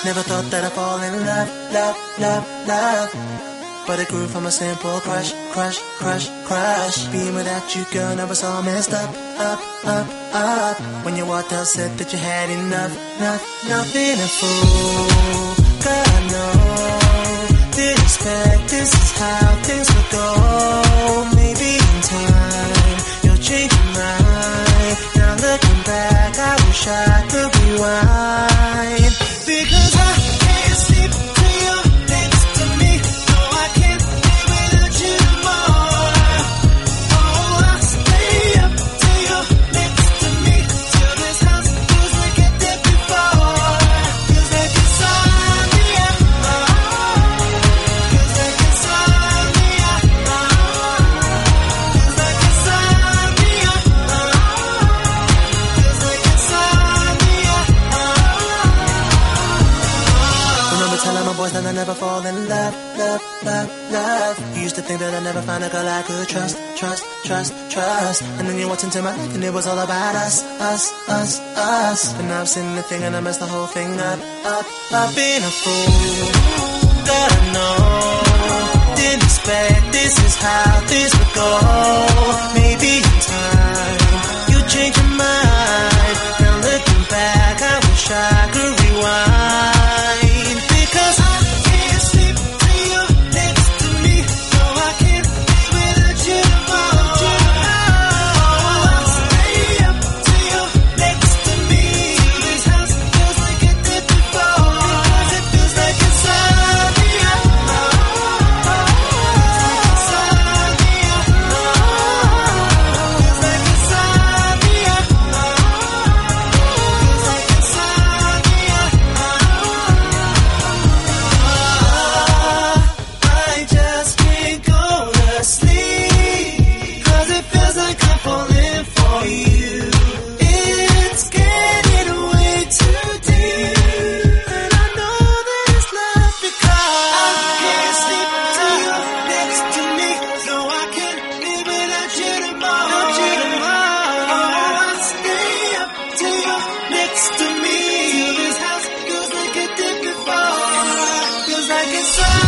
Never thought that I'd fall in love, love, love, love. But it grew from a simple crush, crush, crush, crush. Being without you, girl, never saw messed up, up, up, up. When you walked out, said that you had enough, enough, being a fool. Girl, I know, didn't expect this is how things would go. Maybe in time, you'll change your mind. Now looking back, I wish I could rewind. Because I can't sleep till you're next to me. No, I can't live without you more. Oh, I'll stay up till you're next to me. Till this house feels like it did before. Feels like insomnia. Feels like insomnia. Feels like insomnia. Feels like insomnia. Remember telling my boys that I never fall in love, love, love, love. You used to think that I'd never find a girl I could trust, trust, trust, trust. And then you walked into my life and it was all about us, us, us, us. But now I've seen the thing and I messed the whole thing up, up, being a fool. God, I know, didn't expect this is how this would go. Maybe in time, you change your mind. Now looking back, I wish I could rewind. Because I can't sleep till you're next to me. No, I can't live without you tomorrow. I'll stay up till you're next to me. Till this house feels like it did before. Because it feels like insomnia. Feels like insomnia. Feels like insomnia. I just can't go to sleep. 'Cause it feels like I'm falling for you. It's getting way too deep. And I know that it's not because I can't sleep till you're next to me. No, I can't live without you tomorrow. I'll stay up till you're next to me. Till this house feels like it did before. Feels like it's